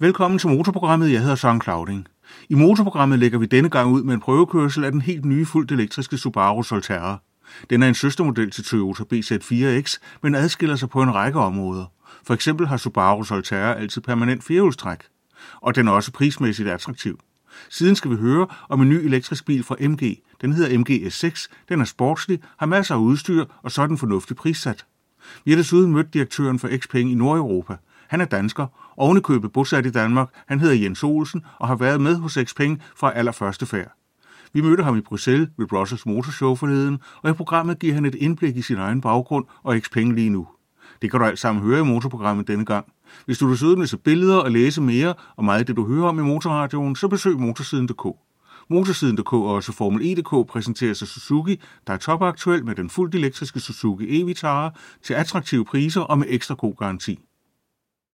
Velkommen til motorprogrammet. Jeg hedder Søren Clauding. I motorprogrammet lægger vi denne gang ud med en prøvekørsel af den helt nye fuldt elektriske Subaru Solterra. Den er en søstermodel til Toyota BZ4X, men adskiller sig på en række områder. For eksempel har Subaru Solterra altid permanent firehjulstræk, og den er også prismæssigt attraktiv. Siden skal vi høre om en ny elektrisk bil fra MG. Den hedder MG S6, den er sportslig, har masser af udstyr og så er den fornuftigt prissat. Vi har desuden mødt direktøren for Xpeng i Nordeuropa. Han er dansker, ovenikøbet bosat i Danmark. Han hedder Jens Olsen og har været med hos Xpeng fra allerførste færd. Vi mødte ham i Bruxelles ved Brussels Motorshow forleden, og i programmet giver han et indblik i sin egen baggrund og Xpeng lige nu. Det kan du alt sammen høre i motorprogrammet denne gang. Hvis du vil desuden se billeder og læse mere om meget af det, du hører om i Motorradioen, så besøg motorsiden.dk. Motorsiden.dk og også Formel E.dk præsenteres af Suzuki, der er topaktuel med den fuldt elektriske Suzuki e-Vitara til attraktive priser og med ekstra god garanti.